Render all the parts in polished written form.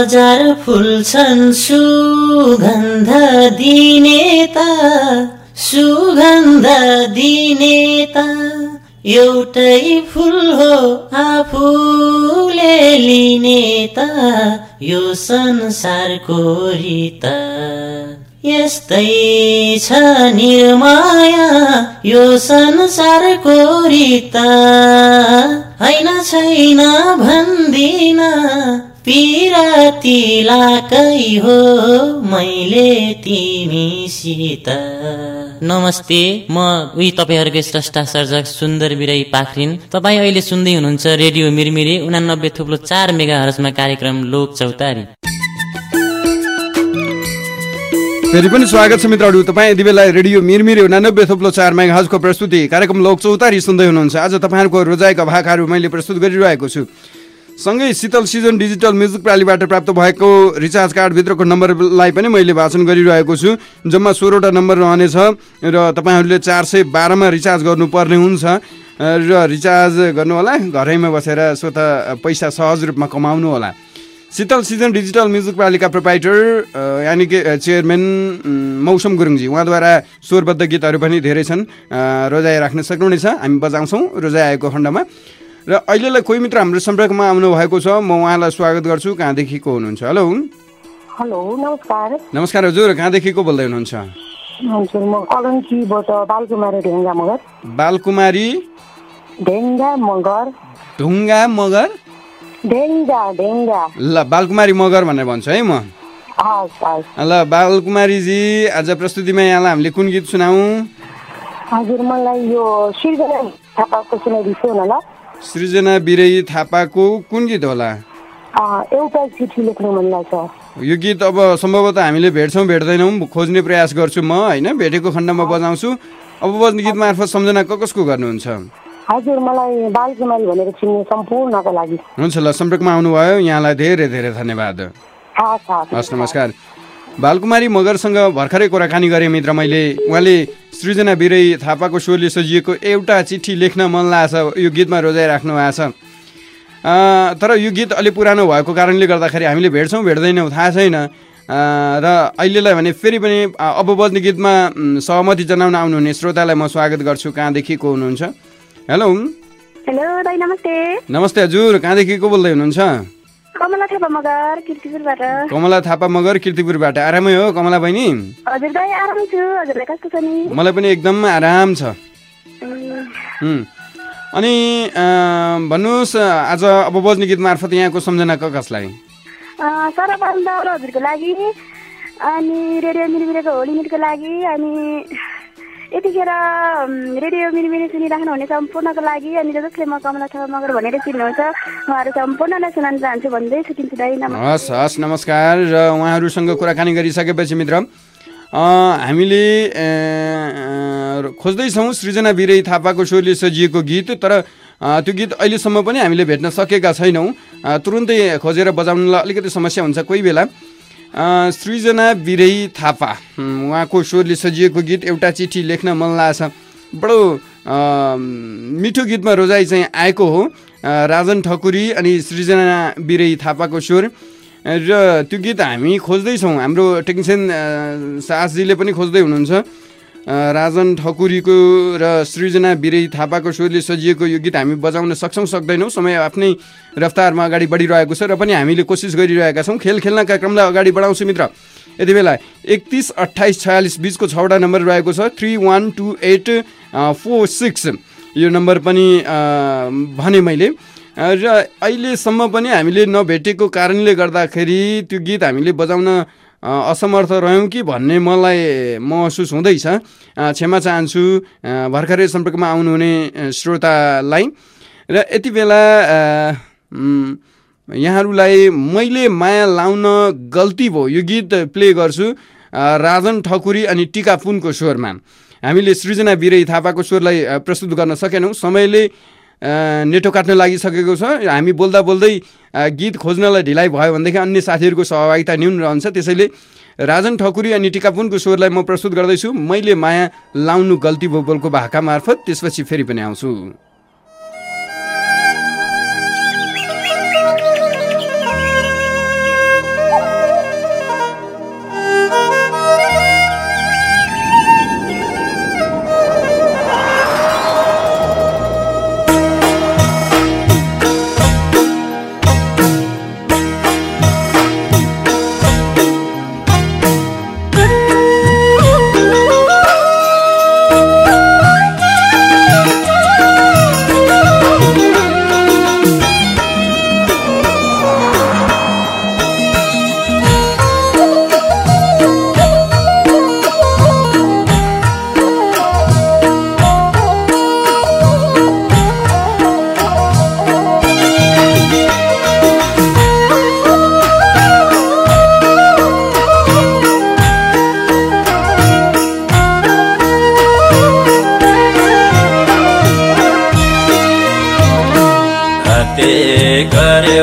हजार फुल्छन् सुगन्ध दिने त सुगन्ध दिने त एउटै फुल हो आफूले लिने त यो संसारको रीत यस्तै छ निर्माया यो संसारको रीत हैन छैन भन्दिन पिरातिलाकै हो मैले तिमीसित। नमस्ते, म तपाईहरुकै स्रष्टा सर्जक सुन्दर बिराई पाखरिन। तपाई अहिले सुन्दै हुनुहुन्छ रेडियो मिरमिरे 89.4 मेगाहर्जमा कार्यक्रम लोक चौतारी। फेरि पनि स्वागत छ मित्रहरू, तपाईँ यति बेला रेडियो मिरमिरे 89.4 मेगाहर्जको प्रस्तुति कार्यक्रम लोक चौतारी सुन्दै हुनुहुन्छ। आज तपाईँहरूको रोजाइका भाकाहरू मैले प्रस्तुत गरिरहेको छु। सँगै शीतल सिजन डिजिटल म्युजिक प्रालीबाट प्राप्त भएको रिचार्ज कार्डभित्रको नम्बरलाई पनि मैले वाचन गरिरहेको छु। जम्मा 16वटा नम्बर रहनेछ र तपाईँहरूले 412मा रिचार्ज गर्नुपर्ने हुन्छ र रिचार्ज गर्नुहोला, घरैमा बसेर स्वत पैसा सहज रूपमा कमाउनु होला। शीतल सिजन डिजिटल म्युजिक प्रालीका प्रोपाइटर यानि कि चेयरम्यान मौसम गुरुङजी, उहाँद्वारा स्वरबद्ध गीतहरू पनि धेरै छन्, रोजाइ राख्न सक्नुहुनेछ। हामी बजाउँछौँ रोजाइ आएको खण्डमा। र अहिलेलाई कोही मित्र हाम्रो सम्पर्कमा आउनु भएको छ, म उहाँलाई स्वागत गर्छु। कहाँदेखि को हुनुहुन्छ? हेलो हेलो, नमस्कार। नमस्कार हजुर, कहाँदेखि को बोल्दै हुनुहुन्छ? हजुर, म कलङ्कीबाट बालकुमारी ढुङ्गा मगर। बालकुमारी ढुङ्गा मगर। ढुङ्गा मगर ढेङ्गा ढेङ्गा। ल, बालकुमारी मगर भनेर भन्छु है म। ल बालकुमारीजी, आज प्रस्तुतिमा यहाँलाई हामीले कुन गीत सुनाऊ? हजुर, मलाई यो सृजना थापाको सुनाइदिन्छु न। ल, सृजना बिरई थापाको कुन गीत होला? एउटा चिठी लेख्नु मन लाग्छ। यो गीत अब सम्भवतः हामीले भेट्छौँ भेट्दैनौँ, खोज्ने प्रयास गर्छु म, होइन? भेटेको खण्डमा बजाउँछु। अब बज्ने गीत मार्फत सम्झना कसको गर्नुहुन्छ? हजुर, मलाई बालकुमारी भनेर चिन्ने सम्पूर्णको लागि। हुन्छ, ल, सम्पर्कमा आउनुभयो, यहाँलाई धेरै धेरै धन्यवाद। हस्, नमस्कार। बालकुमारी मगरसँग भर्खरै कुराकानी गरेँ मित्र मैले। उहाँले सृजना बिरई थापाको स्वरले सजिएको एउटा चिठी लेख्न मन लाग्छ यो गीतमा रोजाइराख्नु भएको छ। तर यो गीत अलि पुरानो भएको कारणले गर्दाखेरि हामीले भेट्छौँ भेट्दैनौँ थाहा छैन। र अहिलेलाई भने फेरि पनि अब बज्ने गीतमा सहमति जनाउन आउनुहुने श्रोतालाई म स्वागत गर्छु। कहाँदेखि को हुनुहुन्छ? हेलो हेलो दाइ, नमस्ते। नमस्ते हजुर, कहाँदेखि को बोल्दै हुनुहुन्छ? कमला थापा मगर किर्तिपुरबाट। कमला थापा मगर किर्तिपुरबाट। आरामै हो कमला बहिनी? हजुर दाइ, आराम छु। हजुरलाई कस्तो छ नि? मलाई पनि एकदम आराम छ। अनि भन्नुहोस्, आज अब बज्ने गीत मार्फत यहाँको सम्झना कसलाई? सर्वप्रथम हजुरको लागि, अनि रेडियो मिरमिरेको होली मिटको लागि, अनि यतिखेर रेडियो मिरमिरे सुनिराख्नुहुने सम्पूर्णको लागि, अनि जसले म कमला थापा मगर भनेर चिन्नुहुन्छ उहाँहरू सम्पूर्णलाई सुनाउन चाहन्छु भन्दै छुट्टिन्छु दाइ। हस् हस्, नमस्कार। र उहाँहरूसँग कुराकानी गरिसकेपछि मित्र हामीले खोज्दैछौँ सृजना बिरई थापाको स्वरले सजिएको गीत। तर त्यो गीत अहिलेसम्म पनि हामीले भेट्न सकेका छैनौँ। तुरुन्तै खोजेर बजाउनलाई अलिकति समस्या हुन्छ कोही बेला। सृजना बिरई थापा, उहाँको स्वरले सजिएको गीत एउटा चिठी लेख्न मन लाग्छ। बडो मिठो गीतमा रोजाइ चाहिँ आएको हो। राजन ठकुरी अनि सृजना बिरई थापाको स्वर र त्यो गीत हामी खोज्दैछौँ। हाम्रो टेक्निसियन साहसजीले पनि खोज्दै हुनुहुन्छ। राजन ठकुरीको र सृजना बिरई थापाको स्वरले सजिएको यो गीत हामी बजाउन सक्छौँ सक्दैनौँ, समय आफ्नै रफ्तारमा अगाडि बढिरहेको छ र पनि हामीले कोसिस गरिरहेका छौँ। खेल खेल्नका क्रमलाई अगाडि बढाउँछु मित्र। यति बेला 31 28 46 बिचको 6वटा नम्बर रहेको छ। 312846 यो नम्बर पनि भने मैले। र अहिलेसम्म पनि हामीले नभेटेको कारणले गर्दाखेरि त्यो गीत हामीले बजाउन असमर्थ रह्यौँ कि भन्ने मलाई महसुस हुँदैछ। क्षमा चाहन्छु भर्खरै सम्पर्कमा आउनुहुने श्रोतालाई। र यति बेला यहाँहरूलाई मैले माया लाउन गल्ती भयो यो गीत प्ले गर्छु। राजन ठकुरी अनि टिका पुनको स्वरमा। हामीले सृजना बिरई थापाको स्वरलाई प्रस्तुत गर्न सकेनौँ, समयले नेटो काट्न लागिसकेको छ। हामी बोल्दा बोल्दै गीत खोज्नलाई ढिलाइ भयो भनेदेखि अन्य साथीहरूको सहभागिता न्यून रहन्छ। त्यसैले राजन ठकुरी अनि टिका पुनको स्वरलाई म प्रस्तुत गर्दैछु। मैले माया लाउनु गल्ती भोकलको भाका मार्फत। त्यसपछि फेरि पनि आउँछु।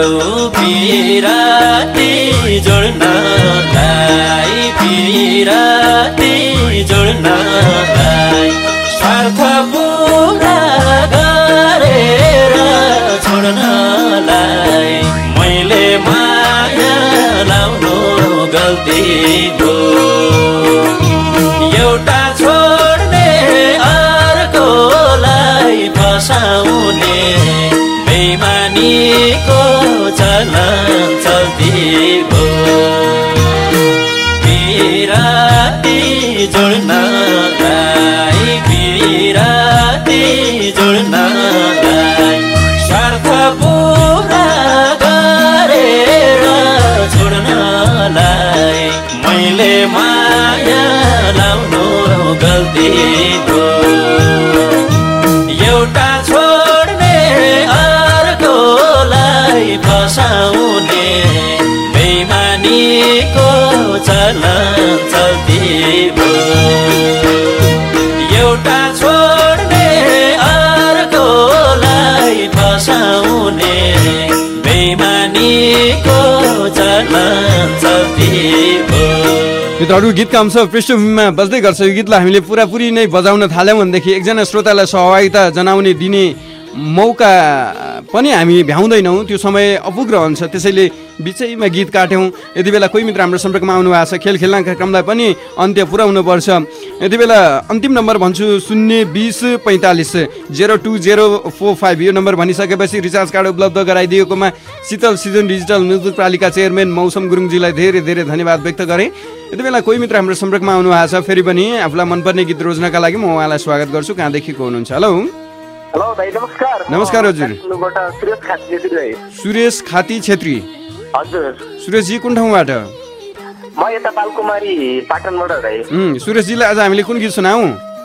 पिराती जोड्नलाई पिराती जोड्नलाई स्वार्थ पुरा गरेर छोड्नलाई मैले माया लाउनु गल्ती हो एउटा छोड्ने अर्कोलाई फसाउने बेइमानीको चलन चल्ती हो पिराती जोड्नलाई पिराती जोड्नलाई स्वार्थ पुरा गरेर छोड्नलाई मैले माया लाउनु गल्ती हो एउटा छोड्ने अर्कोलाई फसाउने बेइमानीको चलन चल्ती हो एउटा छोड्ने अर्कोलाई फसाउने बेइमानीको चलन चल्ती हो। गीतहरू गीतका अंश पृष्ठभूमिमा बज्दै गर्छ। यो गीतलाई हामीले पुरापुरी नै बजाउन थाल्यौँ भनेदेखि एकजना श्रोतालाई सहभागिता जनाउने दिने मौका पनि हामी भ्याउँदैनौँ, त्यो समय अपुग रहन्छ। त्यसैले बिचैमा गीत काट्यौँ। यति बेला कोही मित्र हाम्रो सम्पर्कमा आउनु भएको छ। खेल खेल्नका क्रमलाई पनि अन्त्य पुर्याउनुपर्छ। यति बेला अन्तिम नम्बर भन्छु 02045 02045। यो नम्बर भनिसकेपछि रिचार्ज कार्ड उपलब्ध गराइदिएकोमा शीतल सिजन डिजिटल म्युजिक पालिका चेयरम्यान मौसम गुरुङजीलाई धेरै धेरै धन्यवाद व्यक्त गरेँ। यति बेला कोही मित्र हाम्रो सम्पर्कमा आउनु भएको छ। फेरि पनि आफूलाई मनपर्ने गीत रोज्नका लागि म उहाँलाई स्वागत गर्छु। कहाँदेखिको हुनुहुन्छ? हेलो हेलो दाइ नमस्कार। नमस्कार हजुर। सुरेश खाती छेत्री दाइ। सुरेश खाती छेत्री हजुर। सुरेशजी कुन ठाउँबाट? म यता बालकुमारी पाटनबाट दाइ। सुरेशजीलाई आज हामीले कुन गीत सुनाऊ?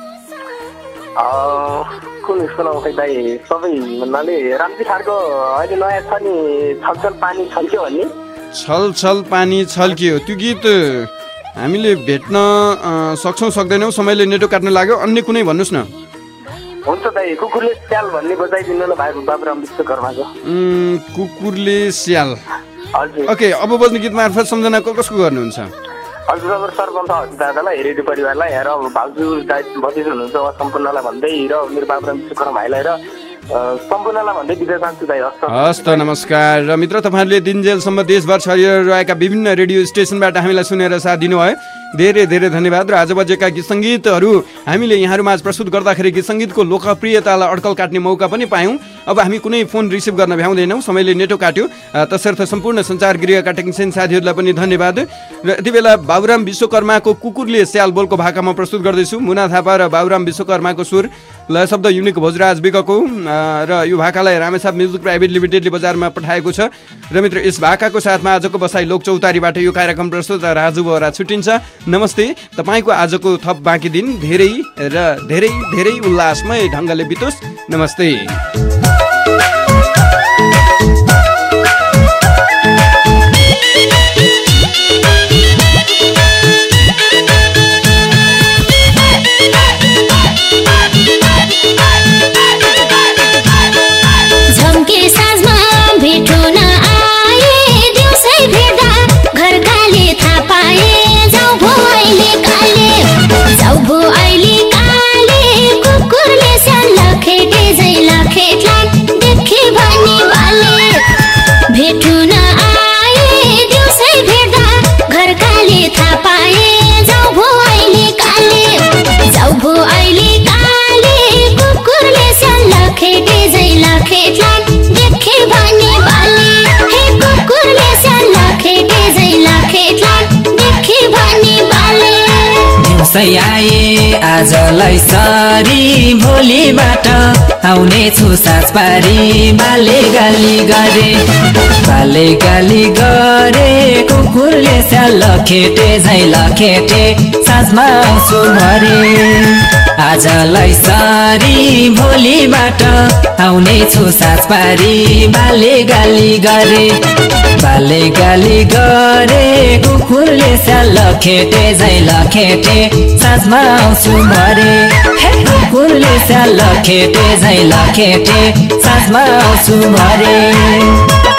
कुन सुनाऊ खै दाइ? सबै भन्नाले रामजी थारको अहिले नयाँ छ नि छलछल पानी छल्क्यो भन्ने। छलछल पानी छल्कियो, त्यो गीत हामीले भेट्न सक्छौँ सक्दैनौँ, समयले नेटो काट्न लाग्यो। अन्य कुनै भन्नुहोस् न। हुन्छ दाइ कुकुरले स्याल भन्ने बजाइदिनु न भाइ बाबुराम विश्वकर्माको। कुकुरले स्याल। हजुर। ओके, अब बज्ने गीत मार्फत सम्झना कसको गर्नुहुन्छ? हजुर अब सर्वप्रथम हजुर दादालाई हेरेडी परिवारलाई र भाउजू भतिज हुनुहुन्छ उहाँ सम्पूर्णलाई भन्दै र मेरो बाबुराम विश्वकर्मा भाइलाई र सम्पूर्णलाई भन्दै बिदा चाहन्छु दाइ। हस् त नमस्कार। र मित्र तपाईँहरूले दिनजेलसम्म देशभर छरिरहेका विभिन्न रेडियो स्टेसनबाट हामीलाई सुनेर साथ दिनुभयो, धेरै धेरै धन्यवाद। र आज बजेका गीत सङ्गीतहरू हामीले यहाँहरूमा आज प्रस्तुत गर्दाखेरि गीत सङ्गीतको लोकप्रियतालाई अड्कल काट्ने मौका पनि पायौँ। अब हामी कुनै फोन रिसिभ गर्न भ्याउँदैनौँ, समयले नेटो काट्यो। तसर्थ सम्पूर्ण सञ्चार गृहका टेक्निसियन साथीहरूलाई पनि धन्यवाद। र यति बेला बाबुराम विश्वकर्माको कुकुरले स्याल बोलको भाकामा प्रस्तुत गर्दैछु। मुना थापा र बाबुराम विश्वकर्माको सुर, लय शब्द युनिक भोजराज विकको, र यो भाकालाई रामेछाप म्युजिक प्राइभेट लिमिटेडले बजारमा पठाएको छ। र मित्र यस भाकाको साथमा आजको बसाइ लोक चौतारीबाट यो कार्यक्रम प्रस्तुत राजु बोहरा छुट्टिन्छ। नमस्ते। तपाईँको आजको थप बाँकी दिन धेरै र धेरै धेरै उल्लासमय ढङ्गले बितोस्। नमस्ते। आए आजलाई सरी भोलिबाट आउने छु साँझ पारी। बाले गाली गरे कुकुरले स्याल लखेटे झै लखेटे साँझमा आउँछु भरे। आजलाई सरी भोलिबाट आउने छु साँझ पारी। बाले गाली गरे कुकुरले स्याल लखेटे झै लखेटे साँझमा आउँछु भरे। कुकुरले स्याल लखेटे झै लखेटे साँझमा आउँछु भरे।